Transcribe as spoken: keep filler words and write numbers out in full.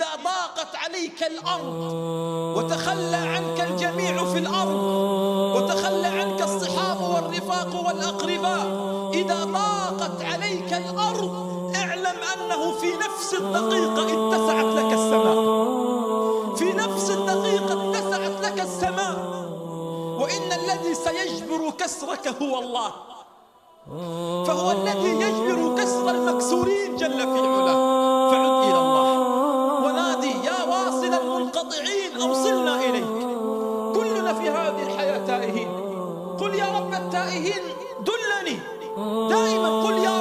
ضاقت عليك الأرض وتخلى عنك الجميع في الأرض وتخلى عنك الصحاب والرفاق والأقرباء، إذا ضاقت عليك الأرض اعلم أنه في نفس الدقيقة اتسعت لك السماء، في نفس الدقيقة اتسعت لك السماء. وإن الذي سيجبر كسرك هو الله، فهو الذي يجبر كسر المكسورين جل في علاه. فعد إلى الله ونادي يا واصل المنقطعين أوصلنا إليك. كلنا في هذه الحياة تائهين، قل يا رب التائهين دلني. دائما قل يا